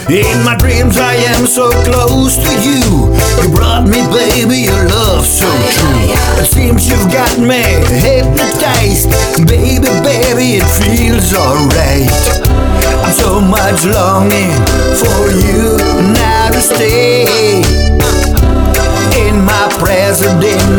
In my dreams I am so close to you. You brought me, baby, your love so true. It seems you've got me hypnotized. Baby, baby, it feels alright. I'm so much longing for you now to stay in my present, in